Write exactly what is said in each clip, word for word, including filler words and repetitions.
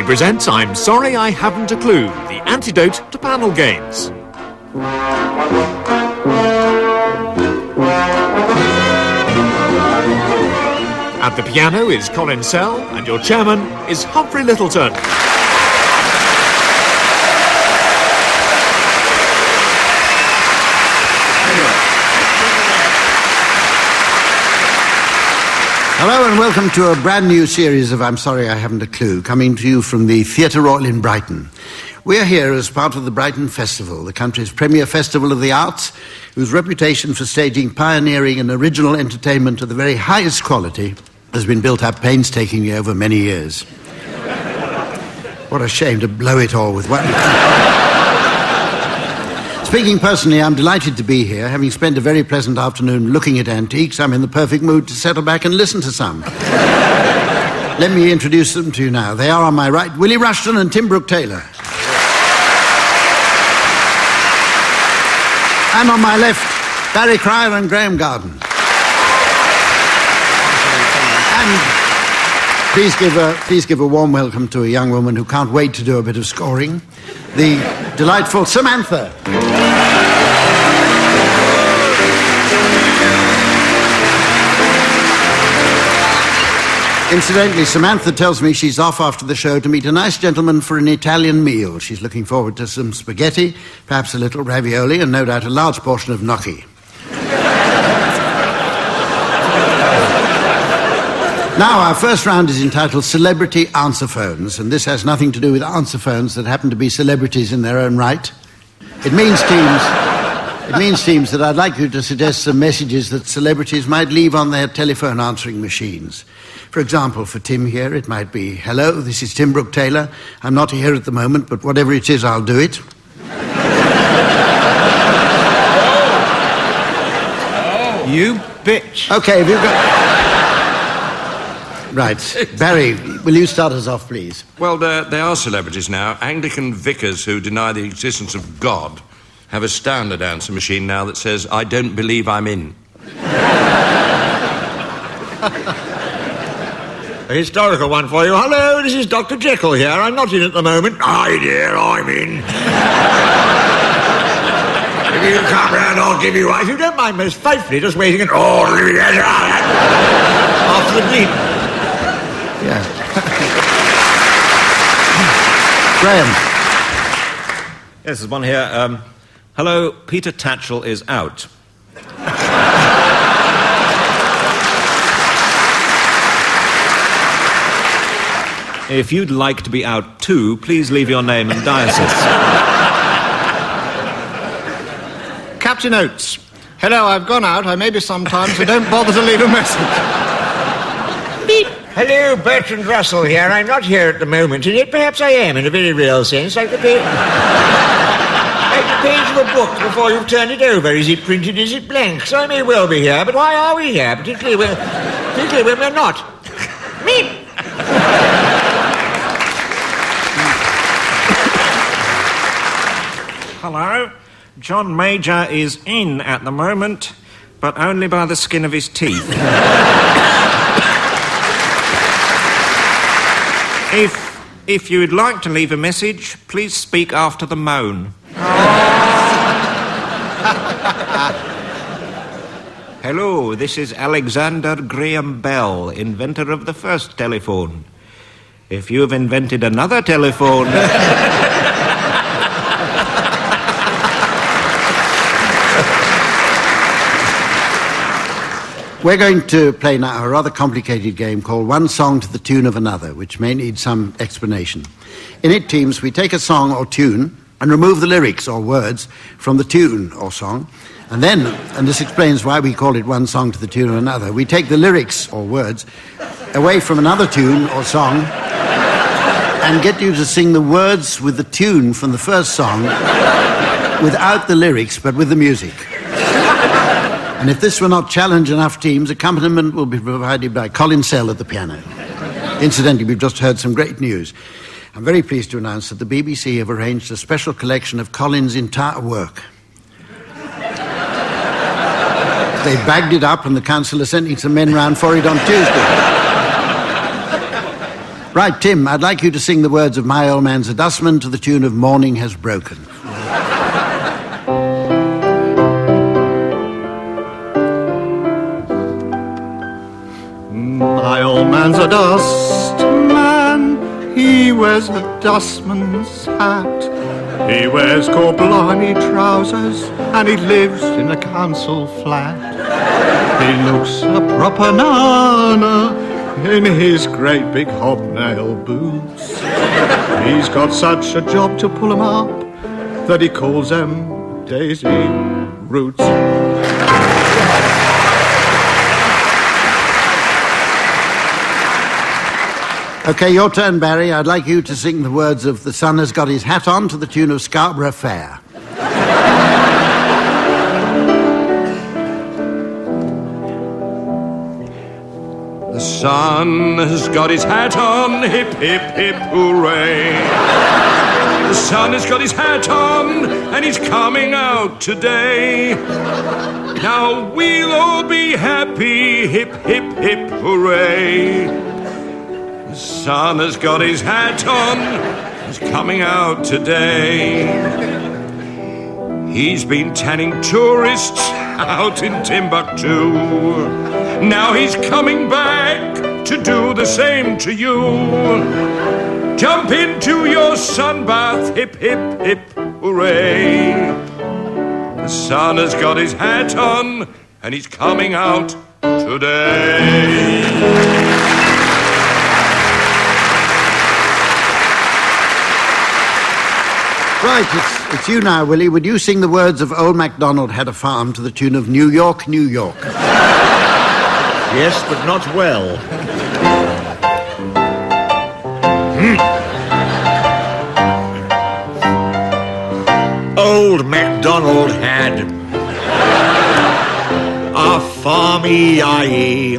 proudly presents I'm Sorry I Haven't a Clue, the antidote to panel games. At the piano is Colin Sell, and your chairman is Humphrey Littleton. Hello and welcome to a brand new series of I'm Sorry I Haven't a Clue, coming to you from the Theatre Royal in Brighton. We're here as part of the Brighton Festival, the country's premier festival of the arts, whose reputation for staging pioneering and original entertainment of the very highest quality has been built up painstakingly over many years. What a shame to blow it all with one. Speaking personally, I'm delighted to be here. Having spent a very pleasant afternoon looking at antiques, I'm in the perfect mood to settle back and listen to some. Let me introduce them to you now. They are on my right, Willie Rushton and Tim Brooke-Taylor. And on my left, Barry Cryer and Graham Garden. And please give a, please give a warm welcome to a young woman who can't wait to do a bit of scoring, the delightful Samantha. Incidentally, Samantha tells me she's off after the show to meet a nice gentleman for an Italian meal. She's looking forward to some spaghetti, perhaps a little ravioli, and no doubt a large portion of gnocchi. Now, our first round is entitled Celebrity Answer Phones, and this has nothing to do with answer phones that happen to be celebrities in their own right. It means, teams, it means, teams, that I'd like you to suggest some messages that celebrities might leave on their telephone answering machines. For example, for Tim here, it might be, hello, this is Tim Brooke-Taylor. I'm not here at the moment, but whatever it is, I'll do it. You bitch. Okay, have you got... Right. Barry, will you start us off, please? Well, there, there are celebrities now. Anglican vicars who deny the existence of God have a standard answer machine now that says, I don't believe I'm in. A historical one for you. Hello, this is Doctor Jekyll here. I'm not in at the moment. Hi, dear, I'm in. If you come round, I'll give you... If you don't mind most faithfully just waiting and... Oh, after the bleep. Yeah. Graham. Yes, there's one here. Um, hello, Peter Tatchell is out. If you'd like to be out too, please leave your name and diocese. Captain Oates. Hello, I've gone out. I may be sometime, so don't bother to leave a message. Beep. Hello, Bertrand Russell here. I'm not here at the moment, and yet perhaps I am in a very real sense, like the page, like the page of a book before you've turned it over. Is it printed, is it blank? So I may well be here, but why are we here? Particularly when, particularly when we're not. Meep. Hello. John Major is in at the moment, but only by the skin of his teeth. if if you would like to leave a message, please speak after the moan. Hello, this is Alexander Graham Bell, inventor of the first telephone. If you have invented another telephone... We're going to play now a rather complicated game called One Song to the Tune of Another, which may need some explanation. In it, teams, we take a song or tune and remove the lyrics or words from the tune or song. And then, and this explains why we call it One Song to the Tune of Another, we take the lyrics or words away from another tune or song and get you to sing the words with the tune from the first song without the lyrics but with the music. And if this were not challenge enough, teams, accompaniment will be provided by Colin Sell at the piano. Incidentally, we've just heard some great news. I'm very pleased to announce that the B B C have arranged a special collection of Colin's entire work. They bagged it up and the council are sending some men round for it on Tuesday. Right, Tim, I'd like you to sing the words of My Old Man's a Dustman to the tune of Morning Has Broken. My old man's a dustman, he wears a dustman's hat. He wears Corblimey trousers and he lives in a council flat. He looks a proper nana in his great big hobnail boots. He's got such a job to pull 'em up that he calls them daisy roots. Okay, your turn, Barry. I'd like you to sing the words of The Sun Has Got His Hat On to the tune of Scarborough Fair. The sun has got his hat on, hip, hip, hip, hooray. The sun has got his hat on, and he's coming out today. Now we'll all be happy, hip, hip, hip, hooray. The sun has got his hat on, he's coming out today. He's been tanning tourists out in Timbuktu. Now he's coming back to do the same to you. Jump into your sunbath, hip, hip, hip, hooray. The sun has got his hat on, and he's coming out today. Right, it's, it's you now, Willie. Would you sing the words of Old MacDonald Had a Farm to the tune of New York, New York? Yes, but not well. Mm. Old MacDonald had a farm, E I E.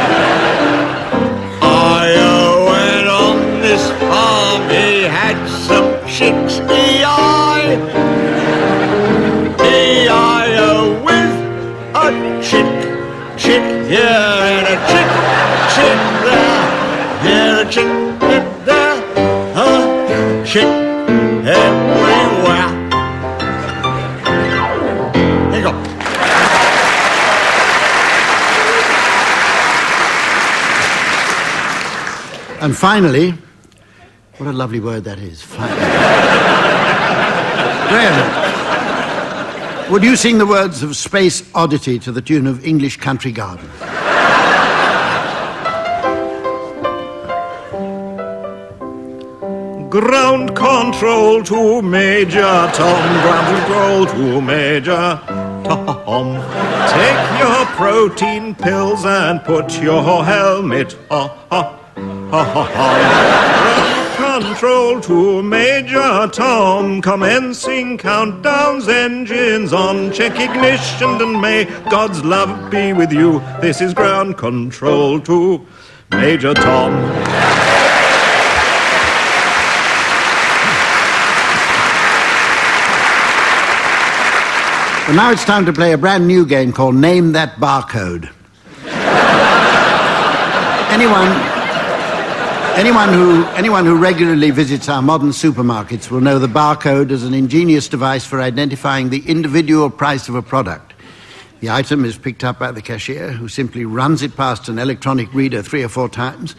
I O, and on this farm he had some chicks, E I. E I O with a chick, chick here and a chick, chick there. Here a chick, chick there, a chick everywhere. Here you go. And finally, what a lovely word that is, finally. Graham, would you sing the words of Space Oddity to the tune of English Country Garden? Ground control to Major Tom. Ground control to Major Tom. Take your protein pills and put your helmet on. Ground control to Major Tom. Commencing countdowns, engines on. Check ignition and may God's love be with you. This is ground control to Major Tom. Well, now it's time to play a brand new game called Name That Barcode. Anyone, anyone, who, anyone who regularly visits our modern supermarkets will know the barcode as an ingenious device for identifying the individual price of a product. The item is picked up by the cashier, who simply runs it past an electronic reader three or four times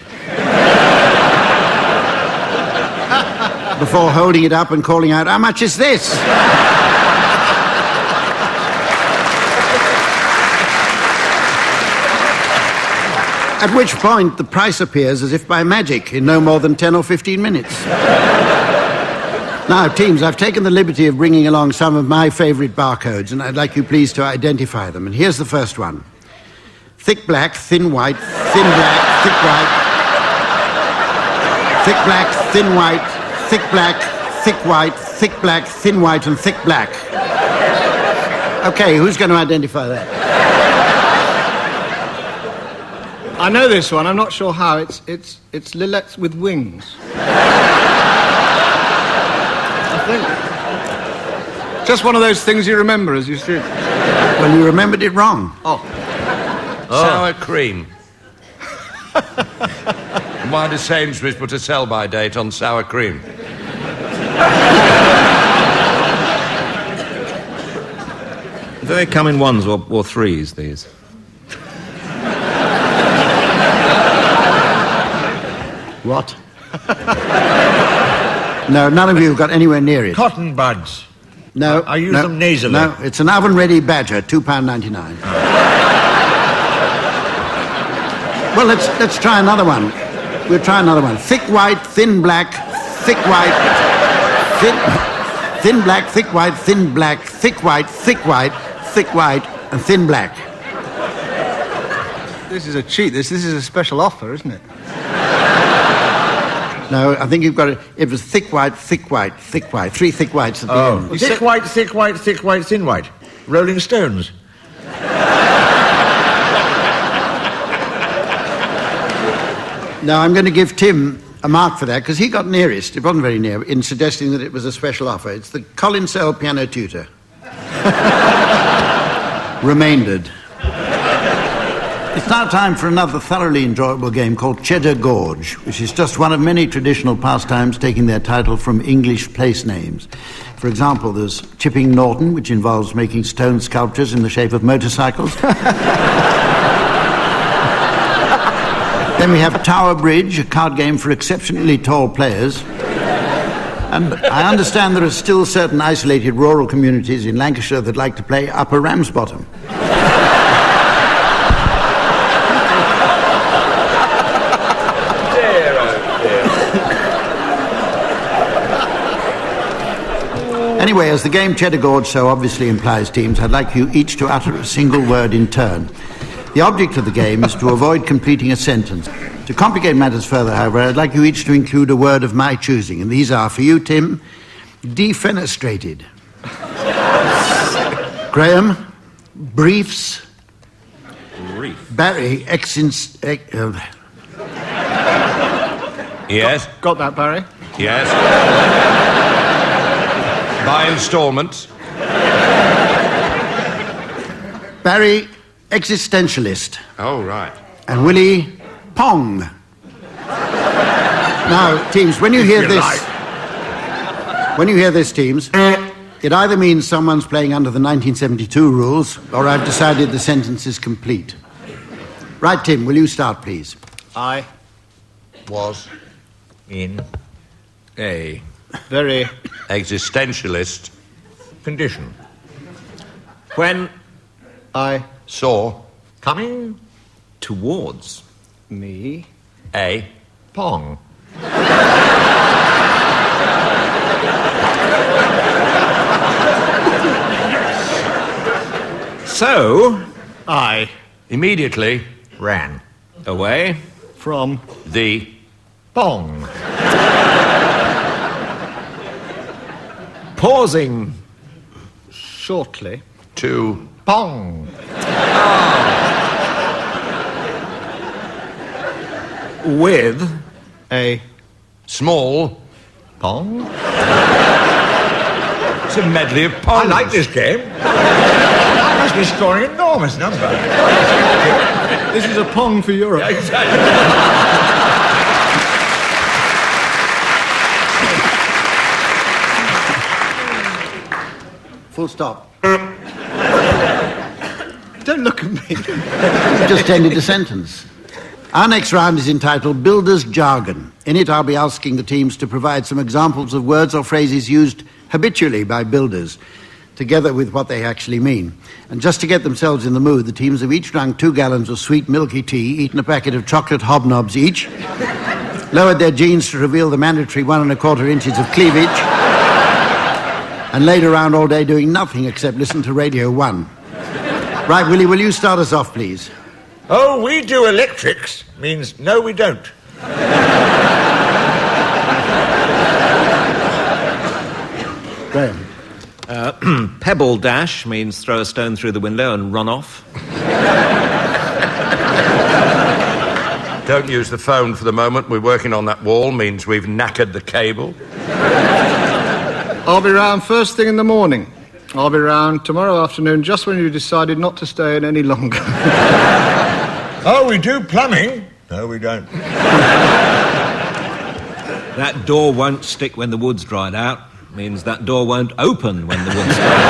before holding it up and calling out, "How much is this?" At which point, the price appears as if by magic in no more than ten or fifteen minutes. Now, teams, I've taken the liberty of bringing along some of my favourite barcodes, and I'd like you please to identify them. And here's the first one. Thick black, thin white, thin black, thick white. Thick black, thin white, thick black, thick white, thick black, thin white, and thick black. Okay, who's going to identify that? I know this one. I'm not sure how. It's it's it's Lillettes with wings. I think. Just one of those things you remember as you see it. Well, you remembered it wrong. Oh. Sour cream. why does Sainsbury's put a sell-by date on sour cream? Do they come in ones or, or threes, these? What? No, none of you have got anywhere near it. Cotton buds. No. I use no, them nasally. No, it's an oven-ready badger, two pounds ninety-nine. Well, let's, let's try another one. We'll try another one. Thick white, thin black, thick white, thin, thin black, thick white, thin black, thick white, thick white, thick white, and thin black. This is a cheat. This, this is a special offer, isn't it? No, I think you've got it. It was thick white, thick white, thick white. Three thick whites at the Oh. end. Thick said... white, thick white, thick white, thin white. Rolling Stones. Now, I'm going to give Tim a mark for that, because he got nearest, it wasn't very near, in suggesting that it was a special offer. It's the Colin Sell piano tutor. Remaindered. It's now time for another thoroughly enjoyable game called Cheddar Gorge, which is just one of many traditional pastimes taking their title from English place names. For example, there's Chipping Norton, which involves making stone sculptures in the shape of motorcycles. Then we have Tower Bridge, a card game for exceptionally tall players. And I understand there are still certain isolated rural communities in Lancashire that like to play Upper Ramsbottom. Dear, oh dear. Anyway, as the game Cheddar Gorge so obviously implies teams, I'd like you each to utter a single word in turn. The object of the game is to avoid completing a sentence. To complicate matters further, however, I'd like you each to include a word of my choosing. And these are, for you, Tim, defenestrated. Graham, briefs. Brief. Barry, exins... Ex, uh, Yes? Got that, Barry? Yes. By instalments. Barry, existentialist. Oh, right. And Willie, Pong. Now, teams, when you hear this... When you hear this, teams, it either means someone's playing under the nineteen seventy-two rules, or I've decided the sentence is complete. Right, Tim, will you start, please? I Was in a very Existentialist. condition when I Saw. coming Towards. me A. Pong. So, I Immediately. Ran. away. from The. Pong. Pausing. shortly To. Pong. With. a Small. Pong. It's a medley of I pongs. like this game. I must be scoring an enormous number. This is a pong for Europe. Full stop. Don't look at me. You've just ended the sentence. Our next round is entitled Builder's Jargon. In it, I'll be asking the teams to provide some examples of words or phrases used habitually by builders, together with what they actually mean. And just to get themselves in the mood, the teams have each drunk two gallons of sweet milky tea, eaten a packet of chocolate hobnobs each, lowered their jeans to reveal the mandatory one and a quarter inches of cleavage, and laid around all day doing nothing except listen to Radio One. Right, Willie, will you start us off, please? Oh, we do electrics means no, we don't. Graham. Uh, pebble dash means throw a stone through the window and run off. Don't use the phone for the moment. We're working on that wall. Means we've knackered the cable. I'll be round first thing in the morning. I'll be round tomorrow afternoon just when you decided not to stay in any longer. Oh, we do plumbing. No, we don't. That door won't stick when the wood's dried out. Means that door won't open when the wood's dried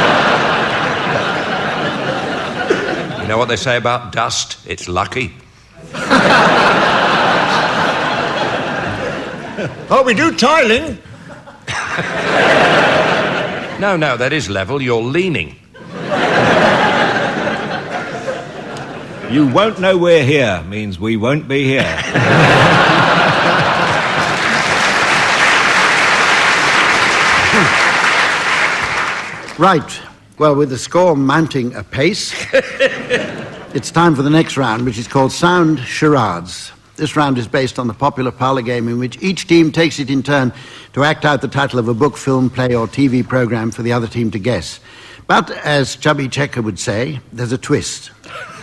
out. You know what they say about dust? It's lucky. Oh, we do tiling. No, no, that is level. You're leaning. You won't know we're here means we won't be here. Right. Well, with the score mounting apace, it's time for the next round, which is called Sound Charades. This round is based on the popular parlour game in which each team takes it in turn to act out the title of a book, film, play or T V programme for the other team to guess. But, as Chubby Checker would say, there's a twist.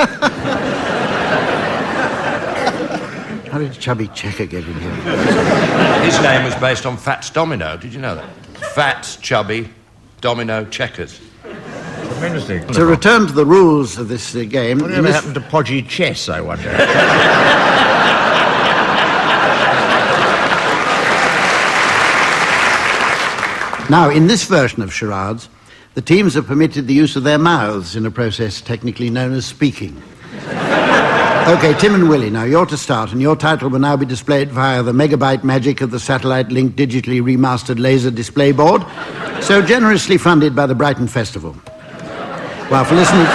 How did Chubby Checker get in here? His name was based on Fats Domino. Did you know that? Fats, Chubby, Domino, Checkers. Tremendously. To return to the rules of this uh, game... Whatever this... happened to podgy chess, I wonder? Now, in this version of charades, the teams are permitted the use of their mouths in a process technically known as speaking. OK, Tim and Willie, now you're to start, and your title will now be displayed via the megabyte magic of the satellite-linked digitally remastered laser display board, so generously funded by the Brighton Festival. Well, for listeners...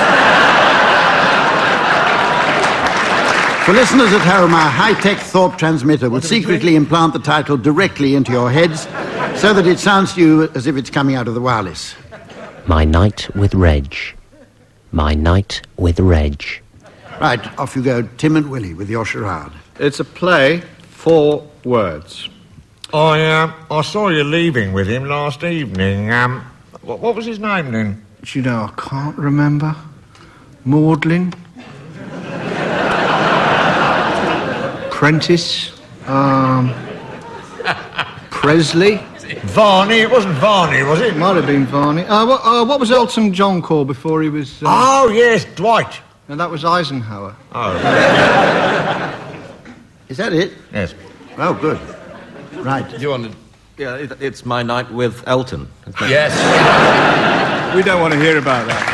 For listeners at home, our high-tech thought transmitter will secretly implant the title directly into your heads so that it sounds to you as if it's coming out of the wireless. My Night with Reg. My Night with Reg. Right, off you go, Tim and Willie, with your charade. It's a play, four words. I, uh, I saw you leaving with him last evening. Um, what, what was his name then? Do you know, I can't remember. Maudlin? Prentice? Um... Presley? Varney? It wasn't Varney, was it? Might have been Varney. Uh, what, uh, what was Elton John called before he was... Uh... Oh, yes, Dwight. And that was Eisenhower. Oh. Is that it? Yes. Oh, good. Right. Do you want to... Yeah, it, it's My Night with Elton. Yes. We don't want to hear about that.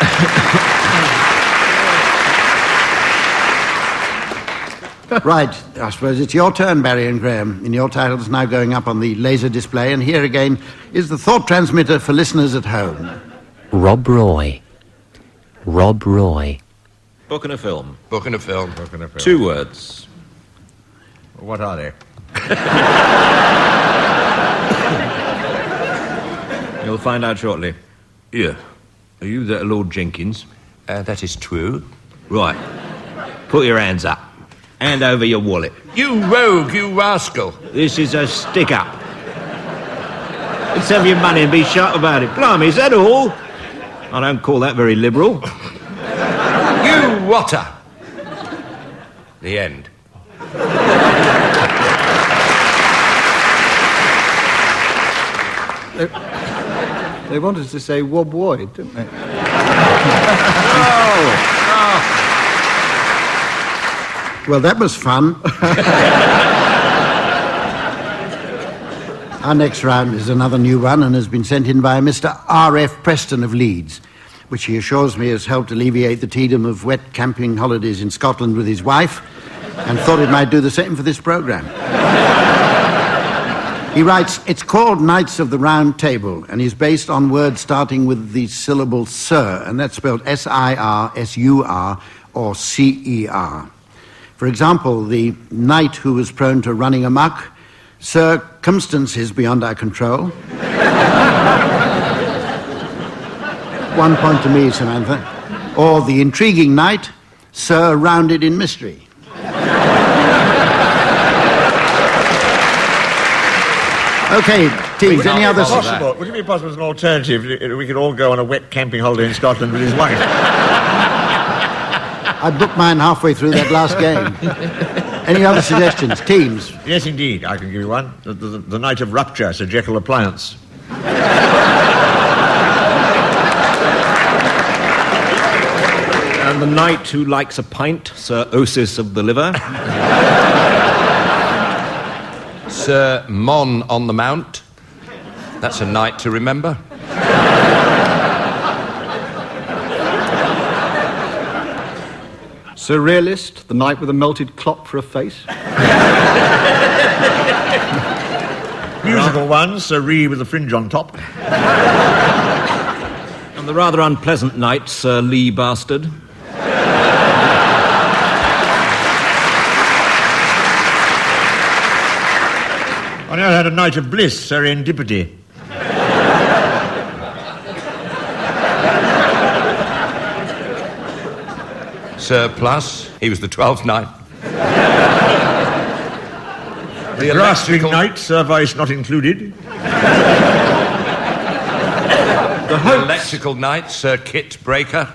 Right, I suppose it's your turn, Barry and Graham. And your title's now going up on the laser display, and here again is the thought transmitter for listeners at home. Rob Roy. Rob Roy. Book and a film. Book and a film. Book and a film. Two words. What are they? You'll find out shortly. Yeah. Are you that Lord Jenkins? Uh, that is true. Right. Put your hands up. Hand over your wallet. You rogue, you rascal. This is a stick-up. Let's have your money and be sharp about it. Blimey, is that all? I don't call that very liberal. You rotter. The end. They, they wanted to say Wob Woyd, didn't they? Oh. Oh. Well, that was fun. Our next round is another new one and has been sent in by Mister R F Preston of Leeds, which he assures me has helped alleviate the tedium of wet camping holidays in Scotland with his wife, and thought it might do the same for this programme. He writes, it's called Knights of the Round Table, and is based on words starting with the syllable Sir, and that's spelled S I R S U R or C E R. For example, the knight who was prone to running amok, circumstances beyond our control. One point to me, Samantha. Or the intriguing knight, surrounded in mystery. OK, teams, any other... Possible. Would it be possible as an alternative we could all go on a wet camping holiday in Scotland with his wife? I booked mine halfway through that last game. Any other suggestions? Teams? Yes, indeed. I can give you one. The, the, the Night of Rupture, Sir Jekyll Appliance. And the knight who likes a pint, Sir Osis of the Liver. Sir Mon on the Mount. That's a night to remember. Sir Realist, The Knight with a Melted Clock for a Face. Musical one, Sir Ree with a fringe on top. And the rather unpleasant night, Sir Lee Bastard. I never had a night of bliss, serendipity. Surplus, he was the twelfth night. The grasping night, service not included. The electrical night, Sir Kit Breaker.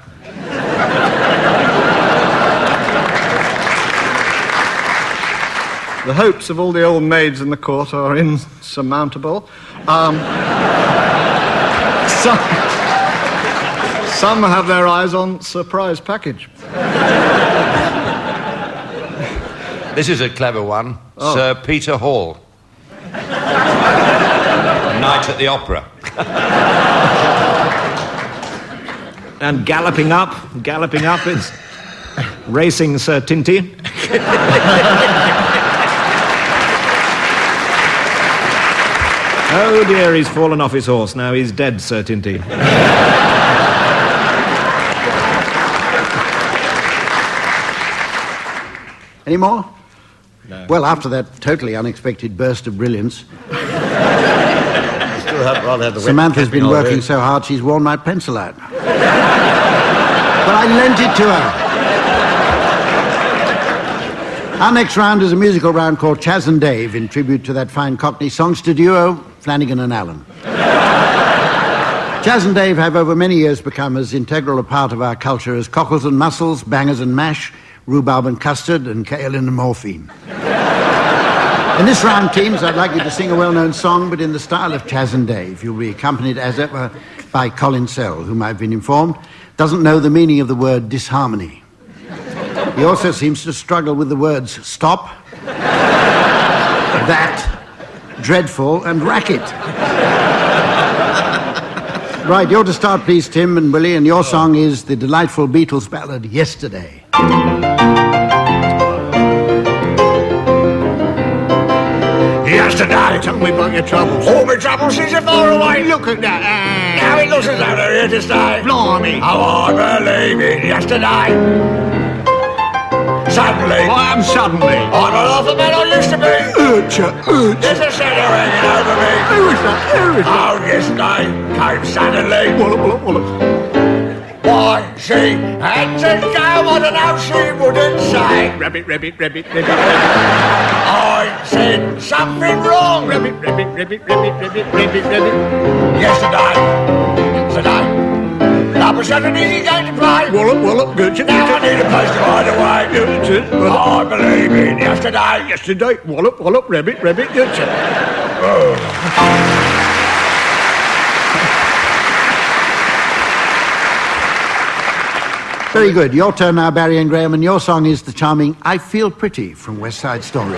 The hopes of all the old maids in the court are insurmountable. Um, some, some have their eyes on surprise package. This is a clever one. Oh. Sir Peter Hall. Night at the Opera. And galloping up, galloping up is Racing Sir Tinty. Oh dear, he's fallen off his horse. Now he's dead, Sir Tinty. Any more? No. Well, after that totally unexpected burst of brilliance, Still have, rather have the Samantha's been working so hard she's worn my pencil out. But I lent it to her. Our next round is a musical round called Chas and Dave, in tribute to that fine Cockney songster duo, Flanagan and Allen. Chas and Dave have over many years become as integral a part of our culture as cockles and mussels, bangers and mash, rhubarb and custard, and kaolin and morphine. In this round, teams, I'd like you to sing a well-known song, but in the style of Chas and Dave. You'll be accompanied, as ever, by Colin Sell, whom I've been informed doesn't know the meaning of the word disharmony. He also seems to struggle with the words stop, that, dreadful, and racket. Right, you're to start, please, Tim and Willie, and your song is the delightful Beatles ballad, Yesterday. Yesterday, tell me about your troubles. All my troubles seem so far away. Look at that. Uh, now it looks as though they're here to stay. Blimey. Oh, I believe in yesterday. Suddenly. I am suddenly. I'm a lot of man I used to be. Urcha, urcha. There's a shadow hanging over me. Who is that? Who is that? Oh, yesterday came suddenly. Wallop, wallop, wallop. Why, she had to go, I don't know, she wouldn't say. Rabbit, rabbit, rabbit, rabbit, rabbit. I said something wrong. Rabbit, rabbit, rabbit, rabbit, rabbit, rabbit, rabbit. Yesterday, today, that was such an easy game to play. Wallop, wallop, good. Now I need a place to hide away. I believe in yesterday. Yesterday, wallop, wallop, rabbit, rabbit, good. Oh. Very good. Your turn now, Barry and Graham, and your song is the charming I Feel Pretty from West Side Story.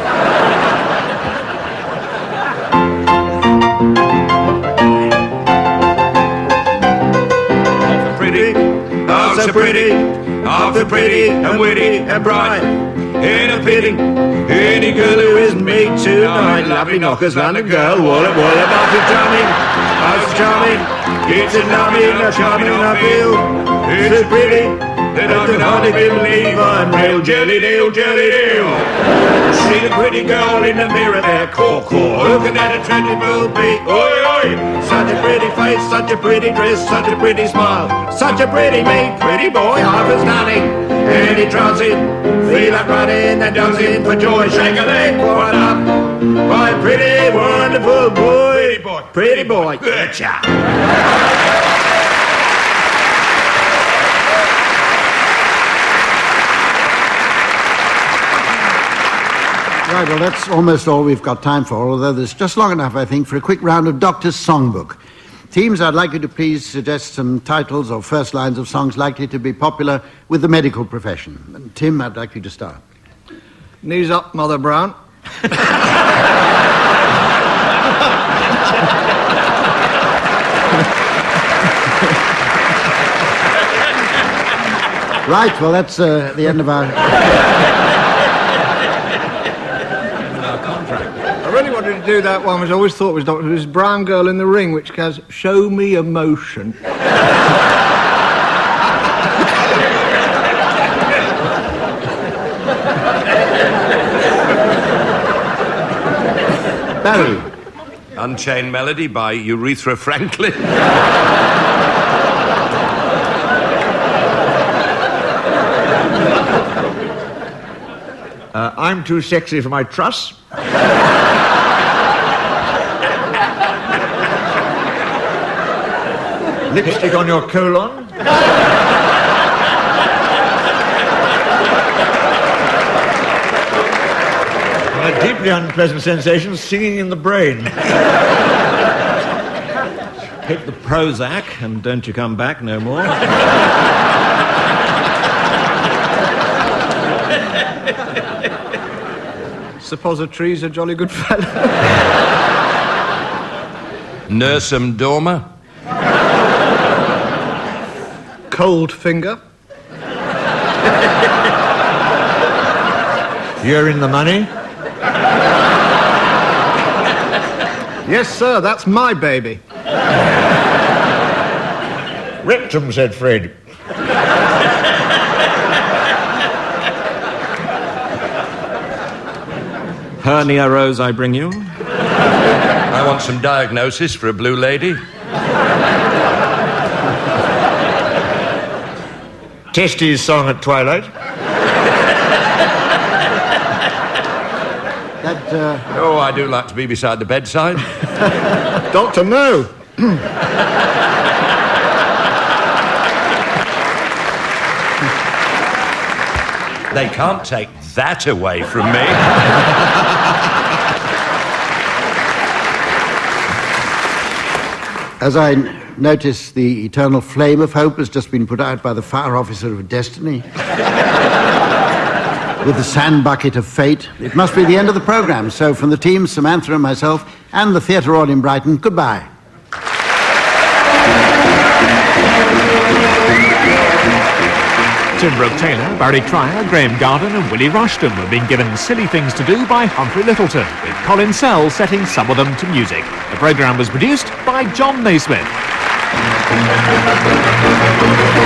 Pretty, oh so pretty, oh so pretty and witty and bright. Ain't a pity, any girl who isn't me tonight. Lovely knockers, London girl, wallop, wallop, oh so charming, oh so charming. It's a numbing, a charming I feel. It's so pretty that I can hardly believe I'm real. Jelly deal, jelly deal. See the pretty girl in the mirror there, caw caw, looking at a trendy booby. Oi oi, such a pretty face, such a pretty dress, such a pretty smile, such a pretty mate, pretty boy, half as stunning. And he trots it, feel like running and dancing for joy. Shake a leg, what up? My pretty wonderful boy, boy, pretty boy. Good job. Right, well, that's almost all we've got time for, although there's just long enough, I think, for a quick round of Doctor's Songbook. Teams, I'd like you to please suggest some titles or first lines of songs likely to be popular with the medical profession. And Tim, I'd like you to start. Knees up, Mother Brown. Right, well, that's uh, the end of our... I really wanted to do that one, which I always thought was Doctor Who's Brown Girl in the Ring, which has Show Me Emotion. Barry. Unchained Melody by Urethra Franklin. Uh, I'm Too Sexy for My Truss. Lipstick on Your Colon. A deeply unpleasant sensation, singing in the brain. Hit the Prozac and don't you come back no more. Suppository's a jolly good fellow. Nursum Dorma. Cold Finger. You're in the money? Yes, sir, that's my baby. Rectum, said Fred. Hernia Rose, I bring you. I want some diagnosis for a blue lady. Testes song at twilight. That, uh... Oh, I do like to be beside the bedside. Doctor, no. They can't take that away from me. As I notice, the eternal flame of hope has just been put out by the fire officer of destiny. With the sand bucket of fate. It must be the end of the programme. So from the team, Samantha and myself, and the Theatre Royal in Brighton, goodbye. Tim Brooke-Taylor, Barry Cryer, Graham Garden and Willie Rushton were being given Silly Things to Do by Humphrey Littleton, with Colin Sell setting some of them to music. The programme was produced by John Naismith.